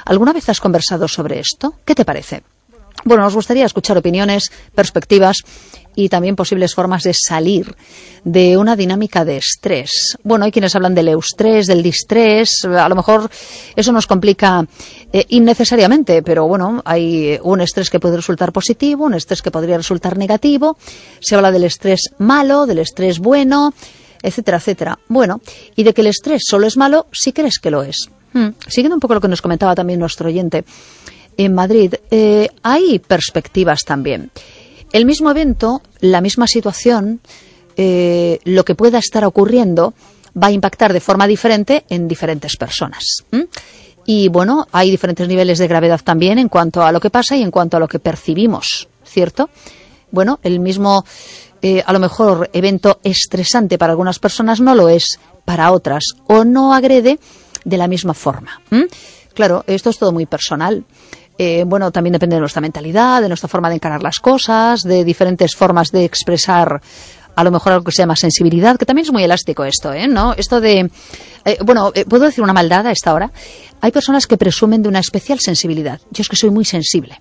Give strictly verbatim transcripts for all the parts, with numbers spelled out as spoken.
¿Alguna vez has conversado sobre esto? ¿Qué te parece? Bueno, nos gustaría escuchar opiniones, perspectivas y también posibles formas de salir de una dinámica de estrés. Bueno, hay quienes hablan del eustrés, del distrés, a lo mejor eso nos complica eh, innecesariamente, pero bueno, hay un estrés que puede resultar positivo, un estrés que podría resultar negativo, se habla del estrés malo, del estrés bueno, etcétera, etcétera. Bueno, y de que el estrés solo es malo si crees que lo es. Hmm. Siguiendo un poco lo que nos comentaba también nuestro oyente, en Madrid eh, hay perspectivas también. El mismo evento, la misma situación, eh, lo que pueda estar ocurriendo va a impactar de forma diferente en diferentes personas. ¿Mm? Y bueno, hay diferentes niveles de gravedad también en cuanto a lo que pasa y en cuanto a lo que percibimos, ¿cierto? Bueno, el mismo, eh, a lo mejor, evento estresante para algunas personas no lo es para otras o no agrede de la misma forma. ¿Mm? Claro, esto es todo muy personal. Eh, bueno, también depende de nuestra mentalidad, de nuestra forma de encarar las cosas, de diferentes formas de expresar a lo mejor algo que se llama sensibilidad, que también es muy elástico esto, ¿eh? ¿No? Esto de, eh, bueno, eh, ¿puedo decir una maldad a esta hora? Hay personas que presumen de una especial sensibilidad. Yo es que soy muy sensible.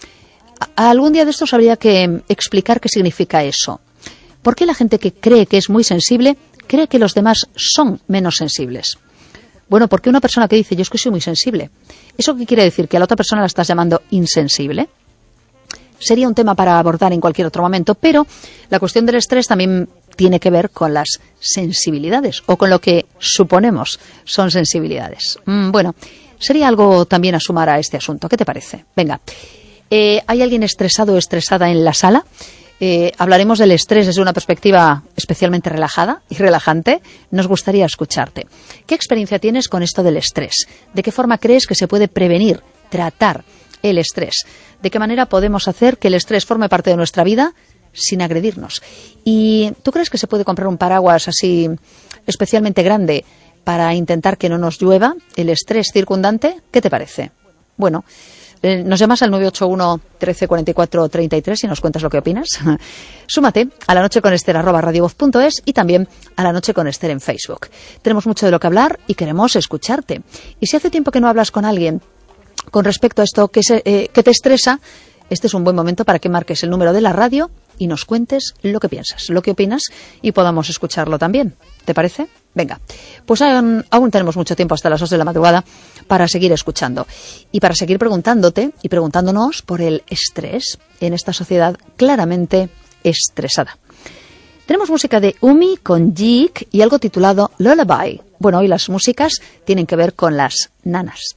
A- algún día de estos habría que explicar qué significa eso. ¿Por qué la gente que cree que es muy sensible cree que los demás son menos sensibles? Bueno, porque una persona que dice yo es que soy muy sensible, ¿eso qué quiere decir? ¿Que a la otra persona la estás llamando insensible? Sería un tema para abordar en cualquier otro momento, pero la cuestión del estrés también tiene que ver con las sensibilidades o con lo que suponemos son sensibilidades. Mm, bueno, sería algo también a sumar a este asunto. ¿Qué te parece? Venga, eh, ¿hay alguien estresado o estresada en la sala? Eh, hablaremos del estrés desde una perspectiva especialmente relajada y relajante. Nos gustaría escucharte. ¿Qué experiencia tienes con esto del estrés? ¿De qué forma crees que se puede prevenir, tratar el estrés? ¿De qué manera podemos hacer que el estrés forme parte de nuestra vida sin agredirnos? ¿Y tú crees que se puede comprar un paraguas así especialmente grande para intentar que no nos llueva el estrés circundante? ¿Qué te parece? Bueno, Eh, nos llamas al nueve ocho uno, trece, cuarenta y cuatro, treinta y tres y nos cuentas lo que opinas. Súmate a La Noche con Ester arroba radiovoz punto es y también a La Noche con Ester en Facebook. Tenemos mucho de lo que hablar y queremos escucharte. Y si hace tiempo que no hablas con alguien con respecto a esto que, se, eh, que te estresa, este es un buen momento para que marques el número de la radio y nos cuentes lo que piensas, lo que opinas y podamos escucharlo también. ¿Te parece? Venga, pues aún, aún tenemos mucho tiempo hasta las dos de la madrugada para seguir escuchando y para seguir preguntándote y preguntándonos por el estrés en esta sociedad claramente estresada. Tenemos música de Umi con Jig y algo titulado Lullaby. Bueno, hoy las músicas tienen que ver con las nanas.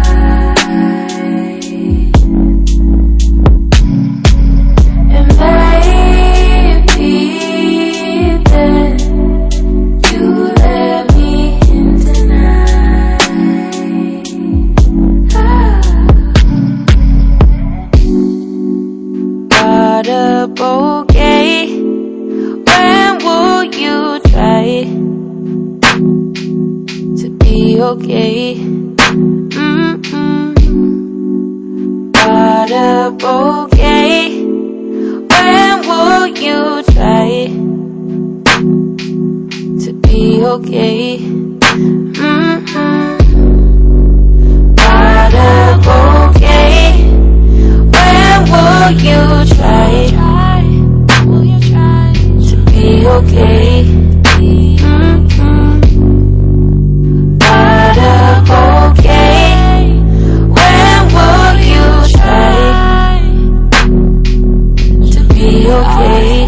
And Got a bouquet. When will you try to be okay? Mm-mm. Got a bouquet. When will you try to be okay? Mm-mm. Got a bouquet. When will you try to be okay? Mm-mm. Got a bouquet. When will you try to be okay?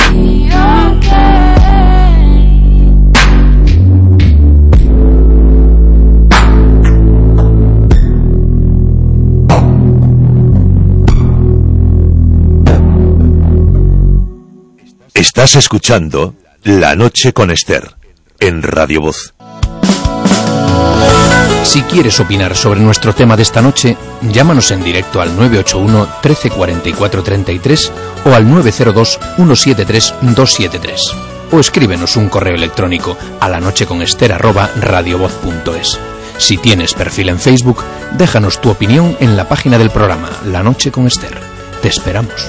Estás escuchando La Noche con Esther en Radio Voz. Si quieres opinar sobre nuestro tema de esta noche, llámanos en directo al nueve ocho uno, trece cuarenta y cuatro, treinta y tres o al nueve cero dos, uno siete tres, dos siete tres. O escríbenos un correo electrónico a lanocheconester arroba radiovoz punto es. Si tienes perfil en Facebook, déjanos tu opinión en la página del programa La Noche con Esther. Te esperamos.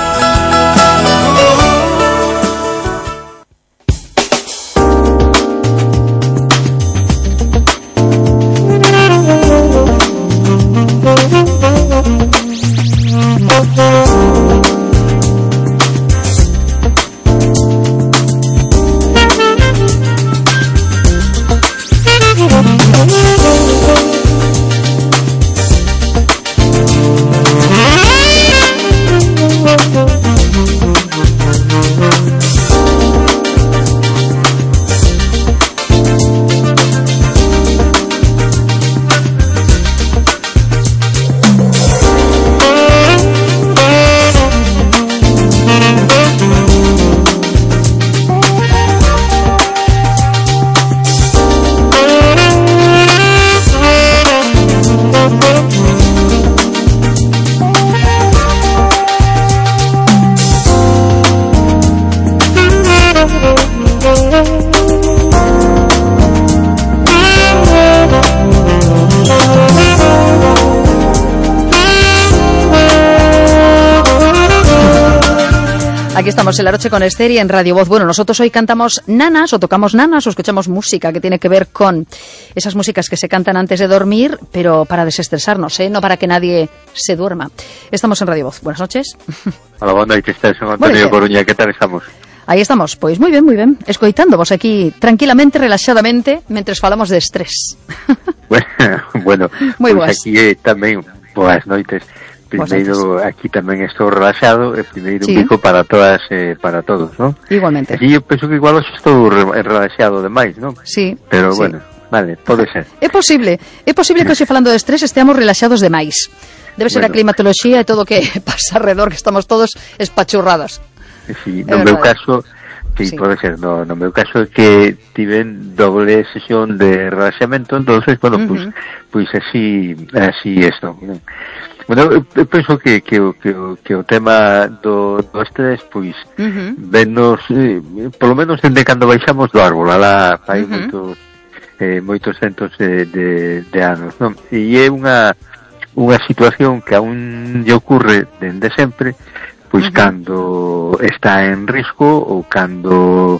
Aquí estamos en La Noche con Esther y en Radio Voz. Bueno, nosotros hoy cantamos nanas o tocamos nanas o escuchamos música que tiene que ver con esas músicas que se cantan antes de dormir, pero para desestresarnos, ¿eh? No para que nadie se duerma. Estamos en Radio Voz. Buenas noches. Hola, boa noite, Esther, son Antonio Coruña, que tal estamos? Aí estamos, pois moi ben, moi ben, escoitándovos aquí tranquilamente, relaxadamente, mentres falamos de estrés. Bueno, bueno moi pues boas. Aquí eh, tamén, boas noites. Primeiro, aquí tamén estou relaxado, e primeiro sí. Un bico para todas, eh, para todos, ¿no? Igualmente. Aquí eu penso que igual hoxe estou re- relaxado demais, ¿no? Sí. Pero sí. bueno, vale, pode ser. É posible, é posible que hoxe falando de estrés esteamos relaxados demais. Debe ser bueno. A climatoloxía e todo o que pasa alrededor, que estamos todos espachurrados. Sí, no meu caso, sí, sí, pode ser, no, no meu caso é que tiven doble sesión de relaxamento, entonces, bueno, uh-huh. pues, pues así, así esto. Bueno, eu penso que, que, que, que o tema do, do estrés, pois, uh-huh. venos, eh, polo menos dende cando baixamos do árbol, alá hai uh-huh. moitos, eh, moitos centos de, de, de anos, non? E é unha, unha situación que aún lle ocurre dende sempre, pois uh-huh. cando está en risco ou cando,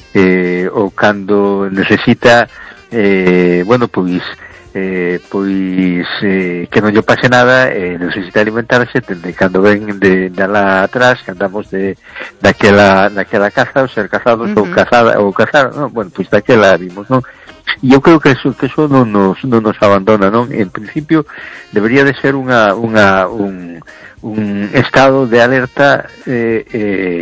eh, ou cando necesita, eh, bueno, pois, eh, pois eh, que non lle pase nada, eh, necesita alimentarse dende cando ven de, de alá atrás, que andamos de daquela, daquela caza, ou ser cazados uh-huh. ou cazada, ou cazar, no? Bueno, pois daquela vimos, non? E eu creo que eso, que eso non nos, non nos abandona, non? En principio debería de ser unha, unha, un, un estado de alerta eh, eh,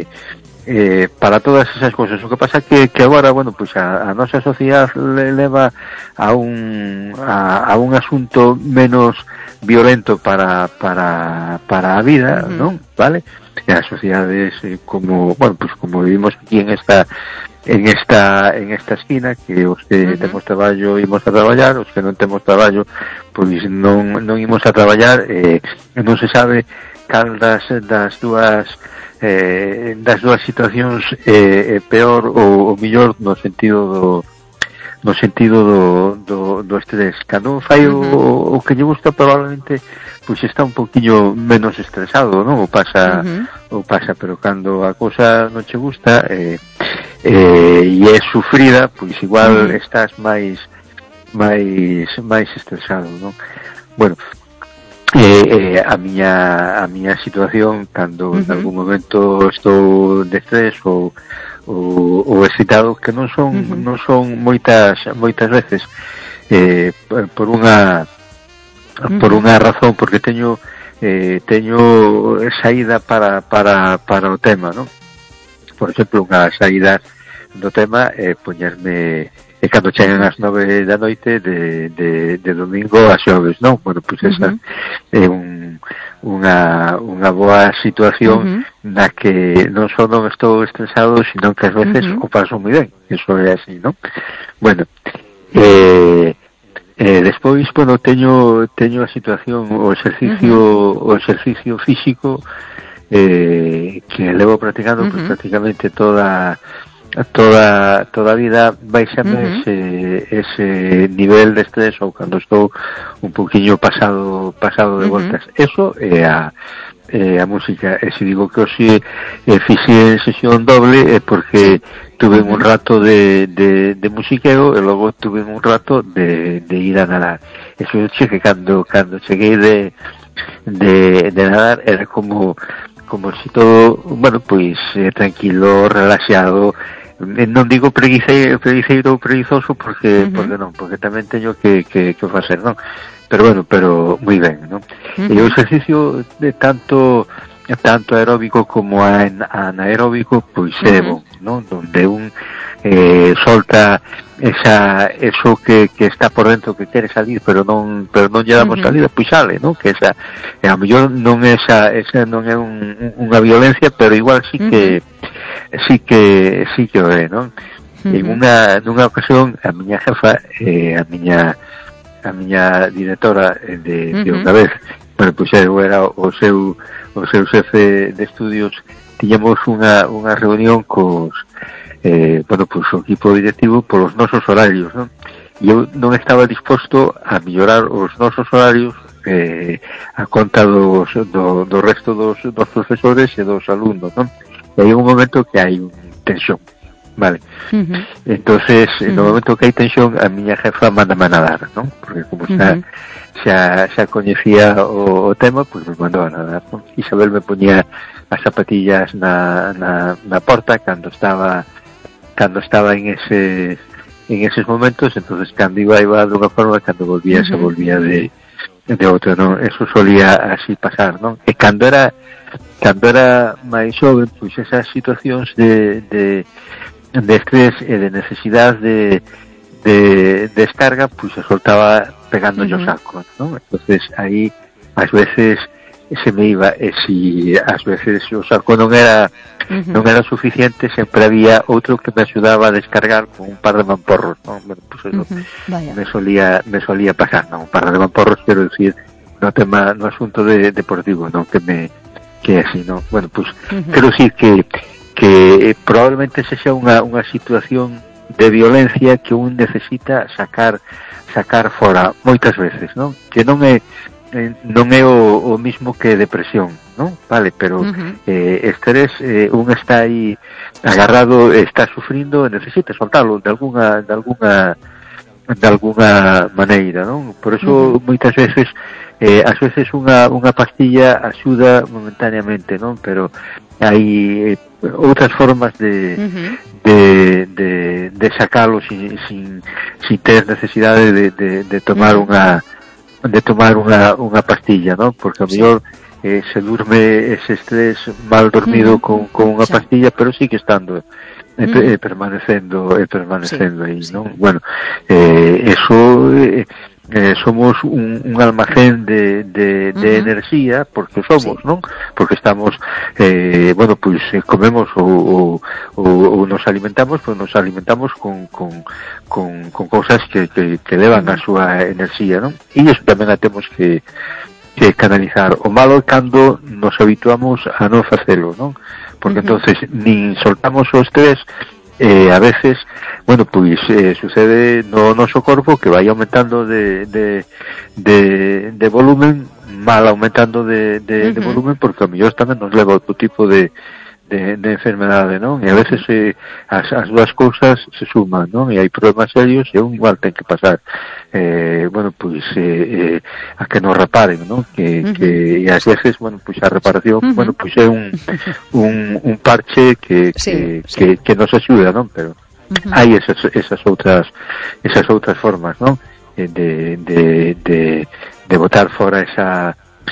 eh, para todas esas cosas. O que pasa que, que agora, bueno, pues a, a nosa sociedade le leva a un a, a un asunto menos violento para para para a vida, uh-huh. non? Vale? E as sociedades eh, como, bueno, pues como vivimos aquí en esta en esta en esta esquina, que os que uh-huh. temos traballo imos a traballar, os que non temos traballo pois non non imos a traballar, eh, non se sabe cal das, das dúas eh, das dúas situacións é eh, peor ou, ou millor no sentido do no sentido do, do, do estrés. Cando fai uh-huh. o, o que lle gusta, probablemente pois está un poquinho menos estresado, non? O pasa, uh-huh. o pasa, pero cando a cousa non che gusta eh, eh, e é sufrida, pois igual uh-huh. estás máis máis máis estresado, non? Bueno, eh, eh, a miña a miña situación cando uh-huh. en algún momento estou de estrés ou ou, ou excitado, que non son uh-huh. non son moitas moitas veces eh, por unha uh-huh. por unha razón, porque teño eh, teño saída para para para o tema, non? Por exemplo, unha saída do tema é eh, poñerme e cando chegan as nove da noite de, de, de domingo a xoves, non? Bueno, pois esa uh-huh. é un, unha, unha boa situación uh-huh. na que non só non estou estresado, sino que ás veces uh-huh. o paso moi ben. Eso é así, non? Bueno, eh, eh, despois, bueno, teño teño a situación, o exercicio uh-huh. o exercicio físico eh, que levo practicando uh-huh. pues, prácticamente toda toda toda a vida baixame uh-huh. ese ese nivel de estrés ou cando estou un poquinho pasado pasado de voltas. Uh-huh. Eso é a é a música. E se digo que hoxe eh, fixe sesión doble é porque tuve un rato de, de, de musiqueo e logo tuve un rato de, de ir a nadar. Eso che que cando cando cheguei de de, de nadar era como como si todo, bueno, pois eh, tranquilo, relaxado. Non digo preguiceiro, preguiceiro ou preguizoso porque, uh-huh. porque non, porque tamén teño que, que, que facer, non? Pero bueno, pero moi ben, non? Uh-huh. E o exercicio de tanto tanto aeróbico como anaeróbico, pois uh-huh. é bon, non? Donde un eh, solta esa eso que, que está por dentro que quere salir, pero non pero non lle damos uh-huh. salida, pois sale, non? Que esa, e a mellor non é esa, esa non é un, unha violencia, pero igual sí que uh-huh. sí que sí que o é, non? Uh-huh. En unha nunha ocasión a miña jefa, eh, a miña a miña directora de, uh-huh. de unha vez, bueno, pois eu era o seu o seu xefe de estudios, tiñamos unha unha reunión cos eh, bueno, pois o equipo directivo polos nosos horarios, non? E eu non estaba disposto a mellorar os nosos horarios eh, a conta dos, do, do resto dos, dos profesores e dos alumnos, non? E hai un momento que hai tensión, vale? Uh-huh. Entonces, uh-huh. no momento que hai tensión, a miña jefa manda a nadar, non? Porque como xa, uh-huh. xa, xa coñecía o, o tema, pois pues me mandou a nadar, non? Isabel me poñía as zapatillas na, na, na porta cando estaba cando estaba en ese en eses momentos, entonces cando iba iba de unha forma, cando volvía uh-huh. se volvía de de outra, non? Eso solía así pasar, non? E cando era cando era máis xoven, pois esas situacións de de de estrés e de necesidade de de descarga, pois se soltaba pegando uh-huh. o saco, non? Entonces aí ás veces se me iba, e si ás veces o saco non era uh-huh. non era suficiente, sempre había outro que me axudaba a descargar con un par de mamporros, non? Bueno, pues eso uh-huh. me solía me solía pasar, non? Un par de mamporros, quero decir, no tema, no asunto de deportivo, non? Que me que así, non? Bueno, pues uh-huh. quero decir que que probablemente sexa unha unha situación de violencia que un necesita sacar sacar fora moitas veces, non? Que non é non é o, o mismo que depresión, non? Vale, pero uh-huh. eh, estrés, eh, un está aí agarrado, está sufrindo e necesita soltarlo de alguna de alguna de alguna maneira, non? Por eso uh-huh. moitas veces eh, ás veces unha unha pastilla axuda momentáneamente, non? Pero hai eh, outras formas de uh-huh. de, de de sacalo sin sin sin ter necesidade de de, de tomar uh-huh. unha de tomar unha, unha pastilla, ¿no? Porque a mellor eh, se durme ese estrés mal dormido mm. con, con unha sí. pastilla, pero sigue estando eh, mm. eh, permanecendo eh, permanecendo sí. aí, ¿no? Sí. Bueno, eh, eso eh, eh, somos un, un almacén de, de, de uh-huh. enerxía, porque somos, sí. ¿no? Porque estamos eh, bueno, pues eh, comemos ou, ou, ou nos alimentamos, pues nos alimentamos con, con, con, con cosas que, que, que levan uh-huh. a súa enerxía, ¿no? E iso tamén a temos que que canalizar. O malo é cando nos habituamos a non facelo, non? Porque uh-huh. entonces nin soltamos o estrés, eh, a veces, bueno, pois eh, sucede no noso corpo que vai aumentando de de de, de volumen, mal aumentando de, de, uh-huh. de volumen, porque a mellor tamén nos leva outro tipo de De, de enfermedade, non? E a veces eh, as, as dúas cousas se suman, non? E hai problemas serios e un igual ten que pasar eh, bueno, pois eh, eh, a que nos reparen, non? Que, uh-huh. que e ás veces, bueno, pois a reparación, uh-huh. bueno, pois é un un, un parche que, sí, que, sí. que, que nos axuda, non? Pero uh-huh. hai esas, esas outras esas outras formas, non? De, de, de, de botar fora esa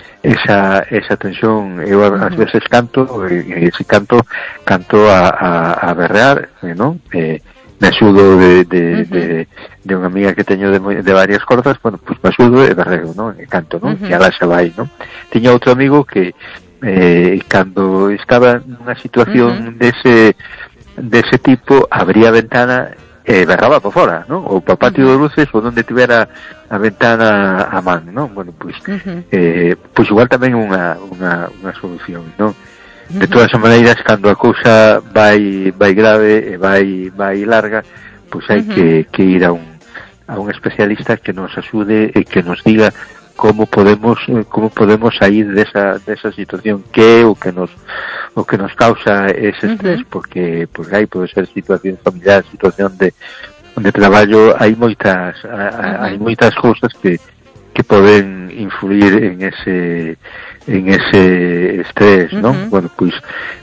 esa esa tensión. Eu ás uh-huh. veces canto e ese canto canto a, a, a berrear, eh, non? Eh, me axudo de, de, uh-huh. de, de unha amiga que teño de, de varias cordas, bueno, pois pues me axudo e berreo, non? E canto, non? Uh-huh. E alá xa vai, non? Tiña outro amigo que eh, cando estaba nunha situación uh-huh. dese dese tipo, abría a ventana e eh, berraba por fora, non? Ou para o patio uh-huh. de luces ou onde tivera a ventana a man, non? Bueno, pois uh-huh. eh, pois igual tamén unha unha unha solución, non? Uh-huh. De todas as maneiras, cando a cousa vai vai grave e vai vai larga, pois hai uh-huh. que que ir a un a un especialista que nos axude e que nos diga como podemos como podemos sair desa desa situación, que é o que nos o que nos causa ese estrés, uh-huh. porque porque aí pode ser situación familiar, situación de de traballo, hai moitas uh-huh. hai moitas cousas que que poden influir en ese en ese estrés, uh-huh. non? Bueno, pois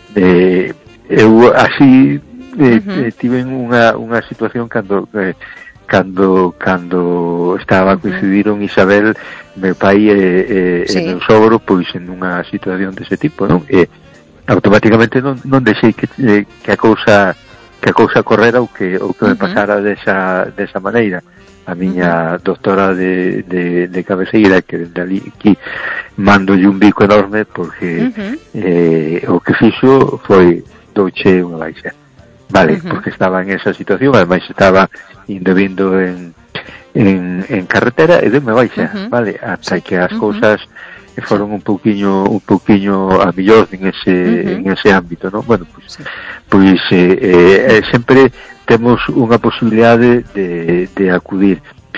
eh, eu así eh, uh-huh. eh, tive unha unha situación cando eh, cando cando estaba uh-huh. coincidiron Isabel, meu pai e, e, sí. e meu sogro, pois en unha situación dese tipo, non? E automáticamente non, non deixei que, que a cousa que a cousa correra ou que, ou que uh-huh. me pasara desa, desa maneira. A miña uh-huh. doctora de, de, de cabeceira, que desde ali aquí mandolle un bico enorme, porque uh-huh. eh, o que fixo foi douche unha baixa, vale, uh-huh. porque estaba en esa situación, ademais estaba indo vindo en, en, en carretera e deu-me baixa, uh-huh. vale, ata sí. que as uh-huh. cousas foron un pouquiño un pouquiño a mellor en ese uh-huh. en ese ámbito, non? Bueno, pois sí. pois eh, eh, sempre temos unha posibilidade de, de acudir.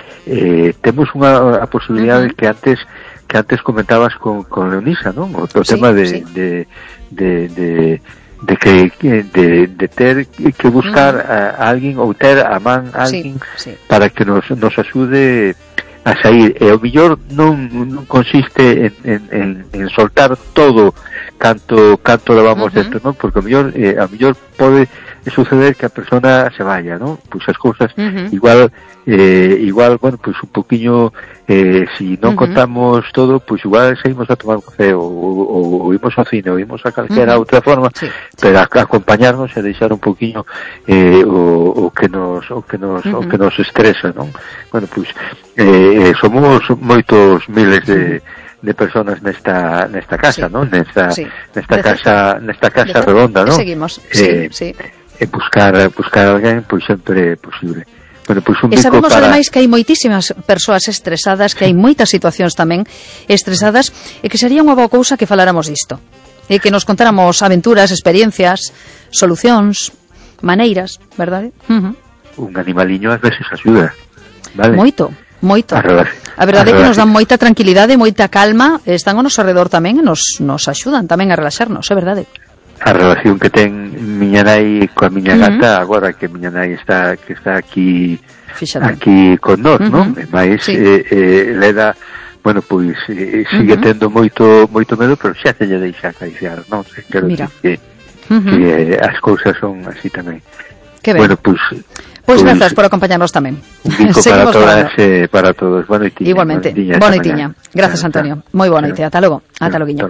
Eh, temos unha a posibilidade uh-huh. que antes que antes comentabas con, con Leonisa, non? O, o sí, tema de, sí. de, de, de de que de, de ter que buscar uh-huh. a, a alguén ou ter a man a alguén sí, sí. para que nos nos axude a sair, e o mellor non, non consiste en, en, en, en soltar todo canto canto levamos uh-huh. dentro, non? Porque o mellor eh, a mellor pode suceder que a persona se vaya, non? Pois as cousas uh-huh. igual eh, igual, bueno, pois un poquinho eh, si non uh-huh. contamos todo, pois igual seguimos a tomar un café ou, ou, ou imos ao cine ou imos a calquera uh-huh. outra forma, sí, sí. pero a, a acompañarnos e deixar un poquinho eh, o, o que nos o que nos uh-huh. o que nos estresa, non? Bueno, pois eh, somos moitos miles de de personas nesta nesta casa, sí. non? Nesta sí. nesta de casa nesta casa redonda, non? Seguimos, eh, sí, sí. E buscar buscar alguén pois sempre é posible. Bueno, pois un e sabemos para... ademais que hai moitísimas persoas estresadas, que hai moitas situacións tamén estresadas, e que sería unha boa cousa que faláramos disto, e que nos contáramos aventuras, experiencias, solucións, maneiras, verdade? Uh-huh. Un animaliño ás veces axuda, vale? Moito, moito. A, a verdade é que nos dan moita tranquilidade, moita calma, están ao noso redor tamén e nos, nos axudan tamén a relaxarnos, é verdade? A relación que ten miña nai coa miña uh-huh. gata, agora que miña nai está que está aquí Fíxate. aquí con nós, uh-huh. non? E máis sí. eh, eh, leda, bueno, pois eh, sigue uh-huh. tendo moito moito medo, pero xa se lle deixa acariciar, non? Quero Mira. que, uh-huh. que eh, as cousas son así tamén. Que ben. Bueno, pois Pois pues grazas por acompañarnos tamén. Un bico para todas e eh, para todos. Boa noitiña. Igualmente. Boa noitiña. Grazas, Antonio. Moi boa noite. Ata logo. Ata loguiño.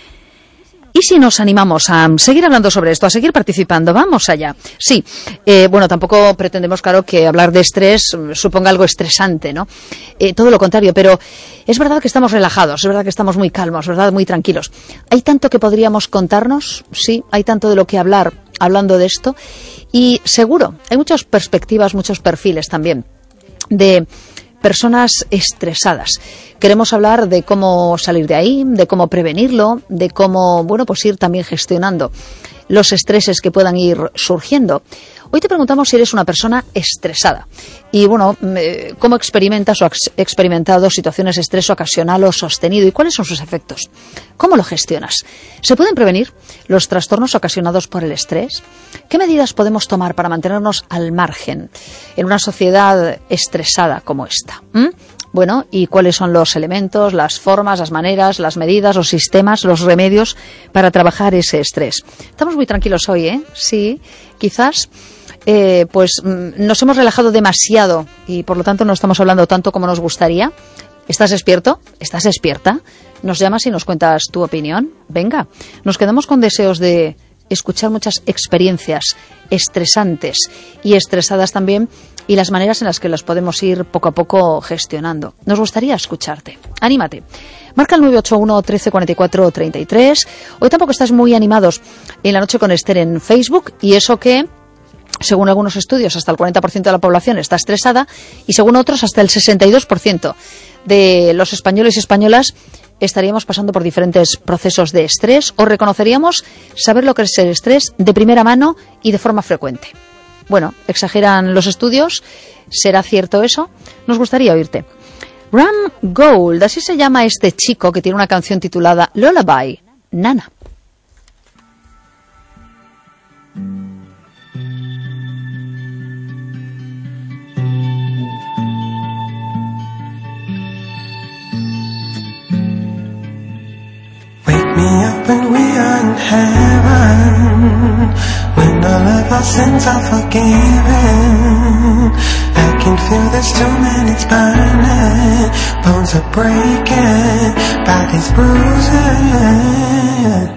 ¿Y si nos animamos a seguir hablando sobre esto, a seguir participando? Vamos allá. Sí, eh, bueno, tampoco pretendemos, claro, que hablar de estrés suponga algo estresante, ¿no? Eh, todo lo contrario, pero es verdad que estamos relajados, es verdad que estamos muy calmos, ¿verdad? Muy tranquilos. ¿Hay tanto que podríamos contarnos? Sí, hay tanto de lo que hablar hablando de esto. Y seguro, hay muchas perspectivas, muchos perfiles también de personas estresadas. Queremos hablar de cómo salir de ahí, de cómo prevenirlo, de cómo, bueno, pues ir también gestionando los estreses que puedan ir surgiendo. Hoy te preguntamos si eres una persona estresada y, bueno, cómo experimentas o has experimentado situaciones de estrés ocasional o sostenido y cuáles son sus efectos. ¿Cómo lo gestionas? ¿Se pueden prevenir los trastornos ocasionados por el estrés? ¿Qué medidas podemos tomar para mantenernos al margen en una sociedad estresada como esta? ¿Mm? Bueno, ¿y cuáles son los elementos, las formas, las maneras, las medidas, los sistemas, los remedios para trabajar ese estrés? Estamos muy tranquilos hoy, ¿eh? Sí, quizás eh, pues nos hemos relajado demasiado y por lo tanto no estamos hablando tanto como nos gustaría. ¿Estás despierto? ¿Estás despierta? ¿Nos llamas y nos cuentas tu opinión? Venga, nos quedamos con deseos de escuchar muchas experiencias estresantes y estresadas también y las maneras en las que las podemos ir poco a poco gestionando. Nos gustaría escucharte. Anímate. Marca el nueve ocho uno, trece, cuarenta y cuatro, treinta y tres. Hoy tampoco estás muy animados en La Noche con Esther en Facebook y eso que, según algunos estudios, hasta el cuarenta por ciento de la población está estresada y según otros hasta el sesenta y dos por ciento de los españoles y españolas estaríamos pasando por diferentes procesos de estrés o reconoceríamos saber lo que es el estrés de primera mano y de forma frecuente. Bueno, ¿exageran los estudios? ¿Será cierto eso? Nos gustaría oírte. Ram Gold, así se llama este chico que tiene una canción titulada Lullaby, Nana. Me up and we are in heaven, when all of our sins are forgiven. I can feel the storm and it's burning, bones are breaking, bodies bruising.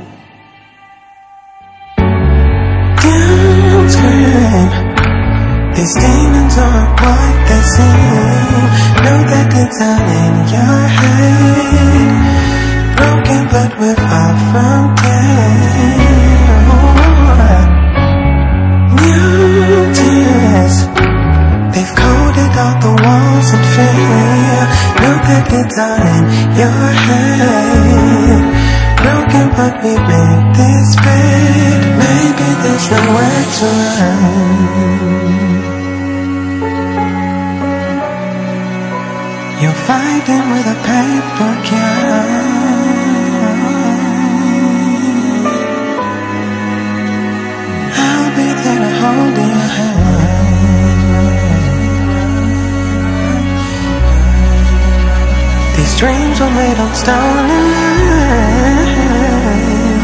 Don't scream, these demons aren't what they seem. Know that it's all in your head, broken but we're far from dead. New tears, they've coated all the walls in fear. Know that it's all in your head, broken but we made this bed. Maybe there's nowhere to run. You're fighting with a paper gun. I'll be there to hold your hand. These dreams were made on stone and land.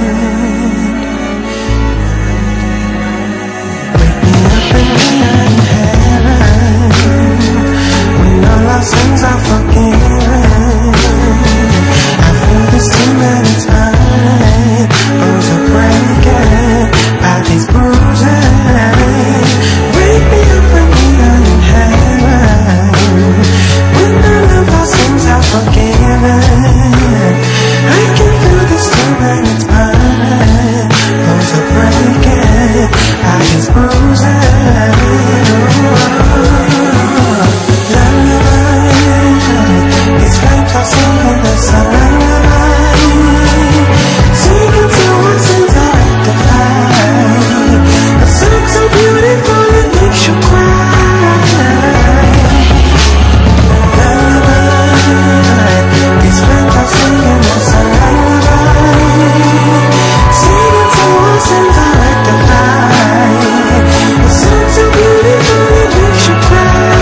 Wake me up and we are in heaven, when all our sins are forgiven. I feel this team and it's mine. Bones are breaking, bodies bruising. Wake me up when we are in heaven, when all of our sins are forgiven. I can feel this team and it's mine. Bones are breaking, bodies bruising. These flames are singing the sun. Singing to our sins are rectified. A song so beautiful it makes you cry. Lullaby. These flames are singing the sun. Singing to our sins are rectified. A song so beautiful it makes you cry.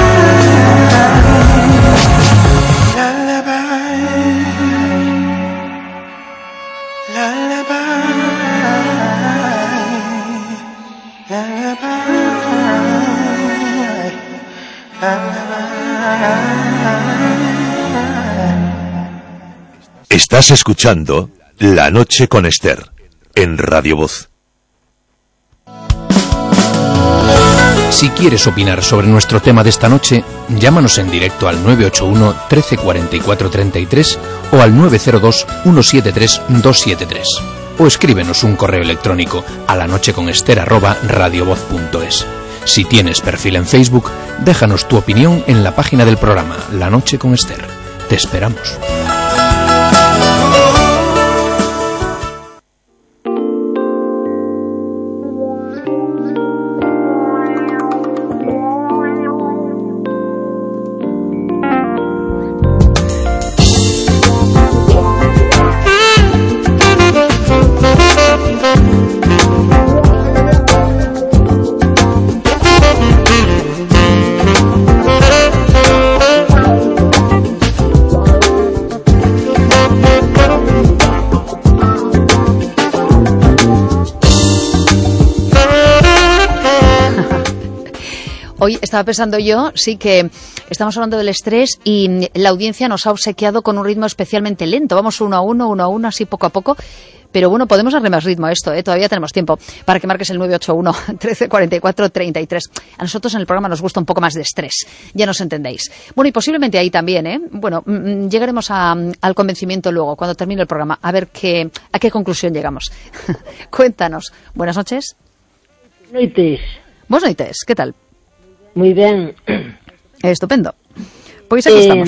Estás escuchando La Noche con Esther en Radio Voz. Si quieres opinar sobre nuestro tema de esta noche, llámanos en directo al nueve ocho uno, trece, cuarenta y cuatro, treinta y tres o al nueve cero dos, uno siete tres, dos siete tres. O escríbenos un correo electrónico a lanocheconester arroba radiovoz punto es. Si tienes perfil en Facebook, déjanos tu opinión en la página del programa La Noche con Esther. Te esperamos. Hoy estaba pensando yo, sí que estamos hablando del estrés y la audiencia nos ha obsequiado con un ritmo especialmente lento. Vamos uno a uno, uno a uno, así poco a poco. Pero bueno, podemos darle más ritmo a esto, ¿eh? Todavía tenemos tiempo para que marques el nueve ocho uno, trece cuarenta y cuatro, treinta y tres. A nosotros en el programa nos gusta un poco más de estrés, ya nos entendéis. Bueno, y posiblemente ahí también, ¿eh? Bueno, mm, llegaremos a, al convencimiento luego, cuando termine el programa, a ver qué, a qué conclusión llegamos. Cuéntanos. Buenas noches. Noites. Buenas noites, ¿qué tal? Moi ben. Estupendo. Pois aquí eh, estamos.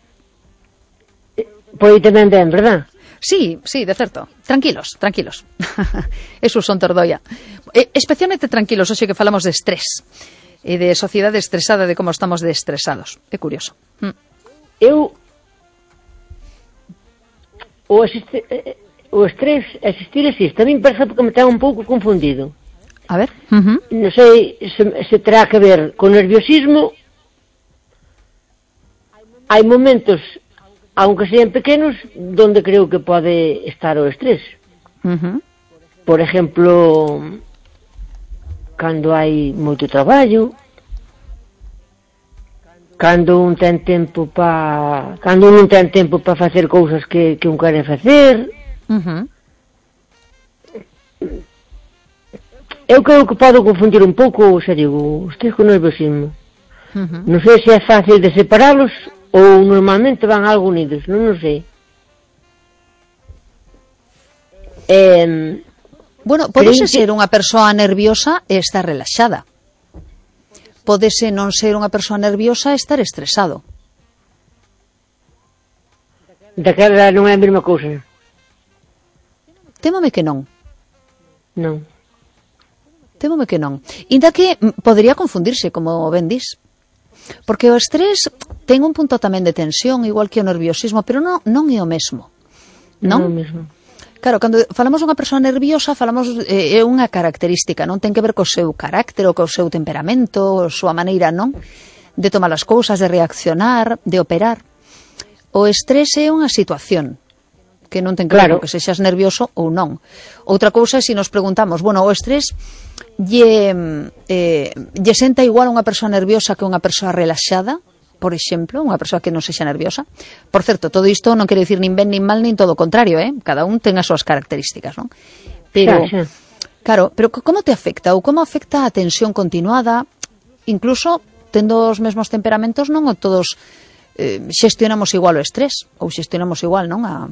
Pois tamén ben, verdad? Sí, sí, de certo. Tranquilos, tranquilos. Eso son Tordoia. Eh, especialmente tranquilos, hoxe que falamos de estrés. E de sociedade estresada, de como estamos de estresados. É curioso. Mm. Eu... O, asiste... o estrés, asistir existe. A mí parece que me está un pouco confundido. A ver. Uh-huh. Non sei se, se terá que ver con nerviosismo. Hai momentos, aunque sean pequenos, donde creo que pode estar o estrés. Uh-huh. Por exemplo, cando hai moito traballo, cando un ten tempo pa, cando un non ten tempo para facer cousas que, que un quere facer. Uh-huh. Eu creo que podo confundir un pouco, xa digo, os tres con nerviosismo. Uh-huh. Non sei se é fácil de separalos ou normalmente van algo unidos, non o sei. Eh, bueno, podese ser unha persoa nerviosa e estar relaxada. Podese non ser unha persoa nerviosa e estar estresado. Daquela non é a mesma cousa. Témome que non. Non. Témome que non. Inda que podería confundirse, como ben dis. Porque o estrés ten un punto tamén de tensión, igual que o nerviosismo, pero non, non é o mesmo. Non? Non é o mesmo. Claro, cando falamos dunha persoa nerviosa, falamos eh, é unha característica, non ten que ver co seu carácter, ou co seu temperamento, a súa maneira, non? De tomar as cousas, de reaccionar, de operar. O estrés é unha situación que non ten que claro. ver con que sexas nervioso ou non. Outra cousa é se nos preguntamos, bueno, o estrés lle, eh, lle senta igual unha persoa nerviosa que unha persoa relaxada, por exemplo, unha persoa que non sexa nerviosa. Por certo, todo isto non quere dicir nin ben nin mal, nin todo o contrario, eh? Cada un ten as súas características, non? Pero, xa, xa. claro, pero como te afecta? Ou como afecta a tensión continuada? Incluso, tendo os mesmos temperamentos, non o todos eh, xestionamos igual o estrés, ou xestionamos igual, non? A...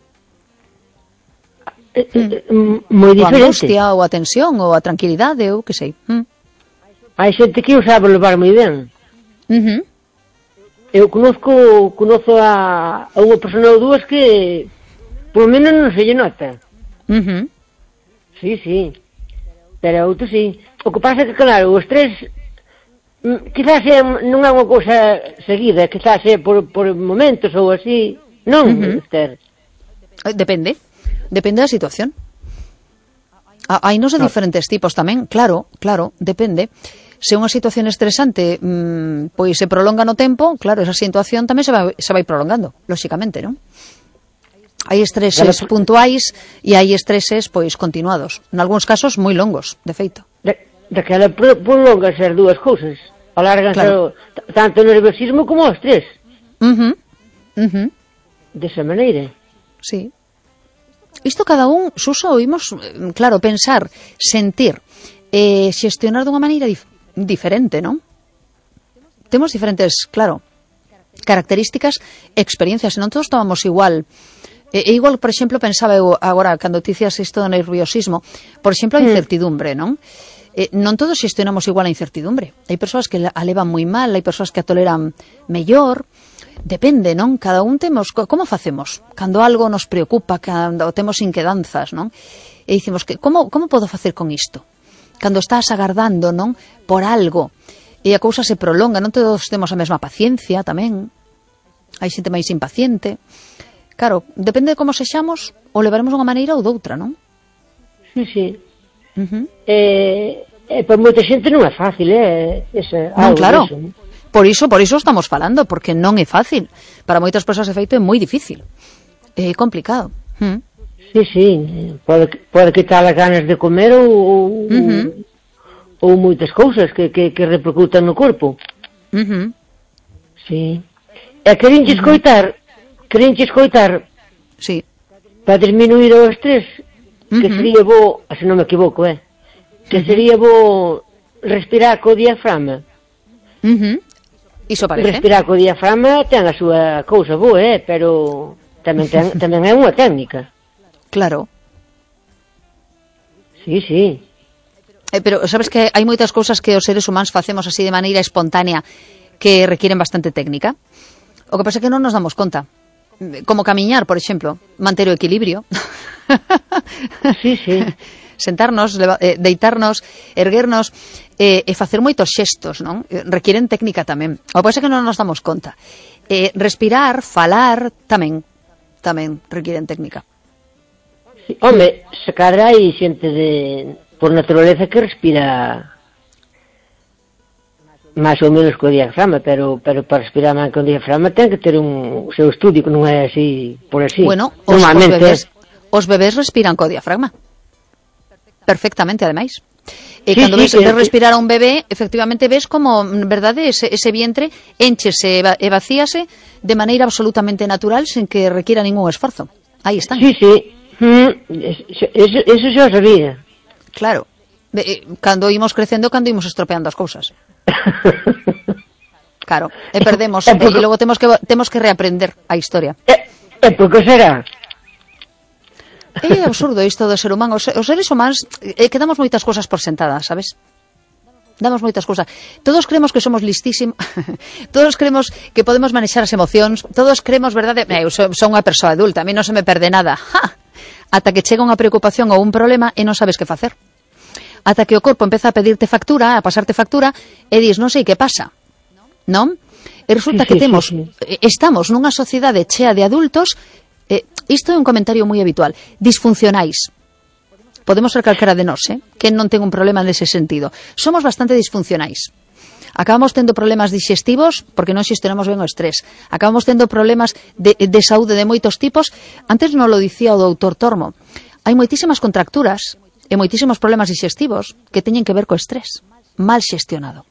Eh, eh, moi diferente. Ou a angustia, ou a tensión, ou a tranquilidade, ou que sei. Mm. Hai xente que o sabe levar moi ben. Uh-huh. Eu conozco, conozco a, a unha persona ou dúas que por lo menos non se lle nota. Uh-huh. Sí, sí. Pero outro sí. O que pasa é que, claro, o estrés quizás é, non é unha cousa seguida, quizás é por, por momentos ou así. Non, uh-huh. Esther. Depende. Depende da situación. Hai nos de diferentes tipos tamén, claro, claro, depende. Se unha situación estresante mmm, pois se prolonga no tempo, claro, esa situación tamén se vai, se vai prolongando, lóxicamente, non? Hai estreses claro, puntuais e hai estreses pois continuados, en algúns casos moi longos, de feito. De, daquela prolongan as dúas cousas, alargan claro. Tanto o nerviosismo como o estrés. Uh-huh. Uh-huh. Desa maneira. Sí. Isto cada un, Suso, oímos, claro, pensar, sentir, eh, xestionar dunha maneira dif diferente, non? Temos diferentes, claro, características, experiencias, non todos tomamos igual. E, e igual, por exemplo, pensaba eu agora, cando dicías isto do nerviosismo, por exemplo, a incertidumbre, non? Eh, non todos xestionamos igual a incertidumbre. Hai persoas que a levan moi mal, hai persoas que a toleran mellor. Depende, non? Cada un temos... Como facemos? Cando algo nos preocupa, cando temos inquedanzas, non? E dicimos, que como, como podo facer con isto? Cando estás agardando, non? Por algo, e a cousa se prolonga, non todos temos a mesma paciencia, tamén. Hai xente máis impaciente. Claro, depende de como sexamos, o levaremos dunha maneira ou doutra, non? Sí, sí. Uh-huh. Eh, eh, para moita xente non é fácil, eh? Ese, Non, claro. Eso, ¿no? Por iso, por iso estamos falando, porque non é fácil. Para moitas persoas, de feito, é moi difícil. É complicado. Uh-huh. Sí, sí. Pode, pode quitar as ganas de comer ou, Uh-huh. ou moitas cousas que, que, que repercutan no corpo. Uh-huh. Sí. E querenche escoitar, querenche escoitar Sí. para disminuir o estrés, que Uh-huh. sería bo, se non me equivoco, eh, que sería bo respirar co diafragma. Uh-huh. Iso parece. Respirar co diafragma ten a súa cousa boa, eh, pero tamén ten, tamén é unha técnica. Claro. Sí, sí. Eh, pero sabes que hai moitas cousas que os seres humanos facemos así de maneira espontánea que requieren bastante técnica. O que pasa é que non nos damos conta. Como camiñar, por exemplo, manter o equilibrio. Sí, sí. Sentarnos, leva, eh, deitarnos, erguernos eh, e facer moitos xestos, non? Eh, requieren técnica tamén. O que pasa é que non nos damos conta. Eh, respirar, falar, tamén, tamén requieren técnica. Sí. Home, se cadra hai xente de por naturaleza que respira máis ou menos co diafragma, pero pero para respirar máis con diafragma ten que ter un seu estudio, que non é así, por así. Bueno, os, os, Normalmente, bebés, os bebés respiran co diafragma. Perfectamente, ademais. E Sí, cando sí, ves, que- ves respirar a un bebé, efectivamente ves como, verdade, ese, ese vientre enchese e va- e vacíase de maneira absolutamente natural, sen que requiera ningún esforzo. Aí están. Sí, sí. Mm, eso, eso, eso xa o sabía. Claro. De, eh, cando imos crecendo, cando imos estropeando as cousas. Claro. E perdemos. É E, porque- e logo temos que temos que reaprender a historia. É, é porque será? É absurdo isto do ser humano. Os, os seres humanos eh, que damos moitas cousas por sentadas, sabes? Damos moitas cousas. Todos creemos que somos listísimos. Todos creemos que podemos manexar as emocións. Todos creemos, verdade? Eh, eu son, son unha persoa adulta, a mí non se me perde nada. ¡Ja! Ata que chega unha preocupación ou un problema e non sabes que facer. Ata que o corpo empeza a pedirte factura, a pasarte factura, e dis, non sei que pasa. Non? E resulta Sí, que sí, temos, sí, eh, estamos nunha sociedade chea de adultos, eh, isto é un comentario moi habitual, disfuncionais. Podemos ser calquera de nós, eh? Que non ten un problema nese sentido. Somos bastante disfuncionais. Acabamos tendo problemas digestivos porque non xestionamos ben o estrés. Acabamos tendo problemas de, de saúde de moitos tipos. Antes non lo dicía o doutor Tormo. Hai moitísimas contracturas e moitísimos problemas digestivos que teñen que ver co estrés. Mal xestionado.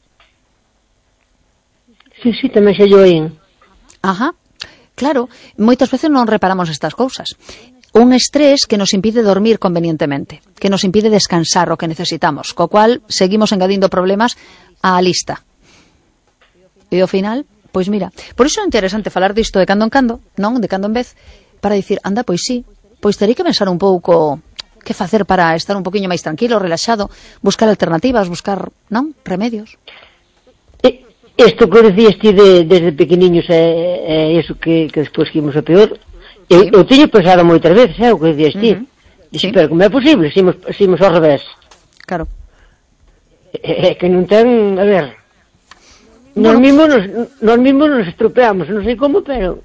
Sí, sí, tamén xa yo oín. Ajá. Claro, moitas veces non reparamos estas cousas. Un estrés que nos impide dormir convenientemente, que nos impide descansar o que necesitamos, co cual seguimos engadindo problemas á lista. E ao final, pois mira, por iso é interesante falar disto de cando en cando, non? De cando en vez, para dicir, anda, pois sí, pois terei que pensar un pouco que facer para estar un poquinho máis tranquilo, relaxado, buscar alternativas, buscar, non? Remedios. E, isto que decías ti de, desde pequeniños é, é iso que, que despois que imos a peor. Eu, Sí. eu teño pensado moitas veces, é o que decías ti. Uh-huh. Dixo, Sí. pero como é posible se imos, se imos ao revés? Claro. É, é que non ten, a ver, nós Bueno. mismos nos, nós mismos nos estropeamos, non sei como, pero...